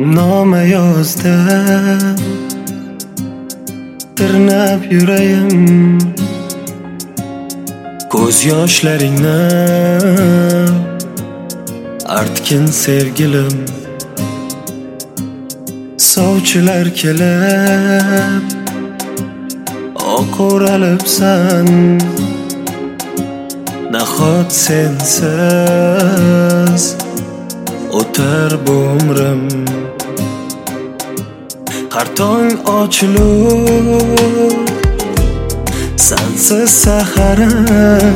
noma yozda tirnab yurayim ko'z yoshlaringni artgin sevgilim. Sovchilar kelib oq o'ralibsan, nahot sensiz o'tar bu umrim. Har tong ochilib sensiz saharim,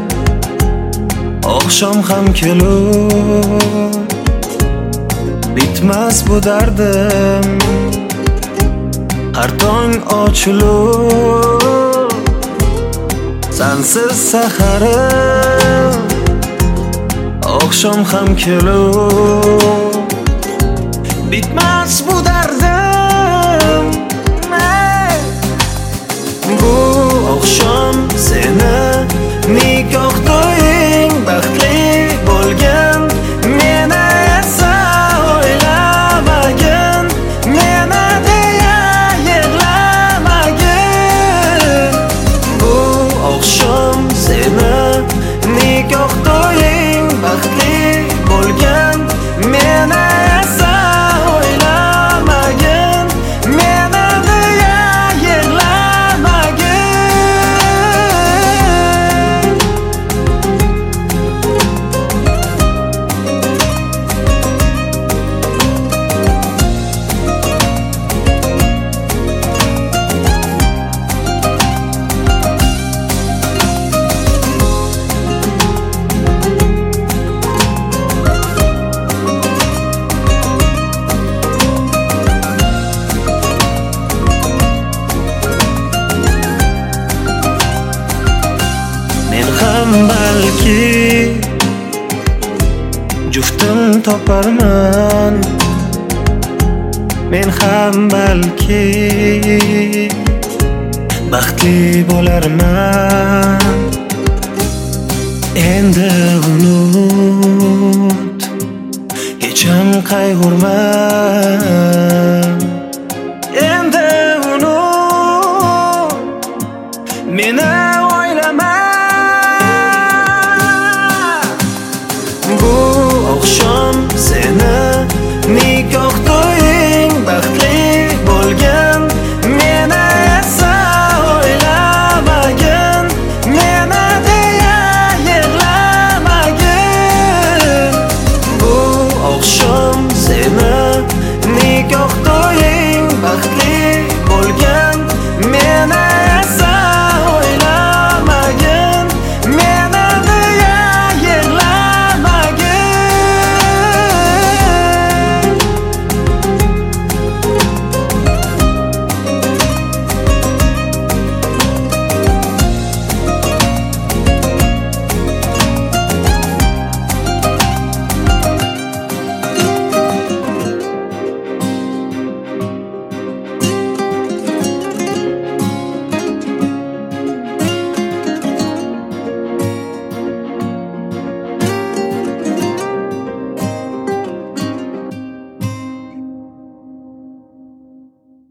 oqshom ham kelib bitmas bu dardim. Har tong ochilib sensiz saharim, oqshom ham kelib bitmas bu dardim. Bu oqshom seni nikoh to'ying baxtli bo'lgan, meni esa o'ylamagin, meni deya yig'lamagin. Bu oqshom seni nikoh to'ying baxtli bo'lgan, meni esa o'ylamagin, meni deya yig'lamagin. Men ham balki juftim toparman, men ham balki baxtli bo'larman. Endi unut, hech ham qayg'urma.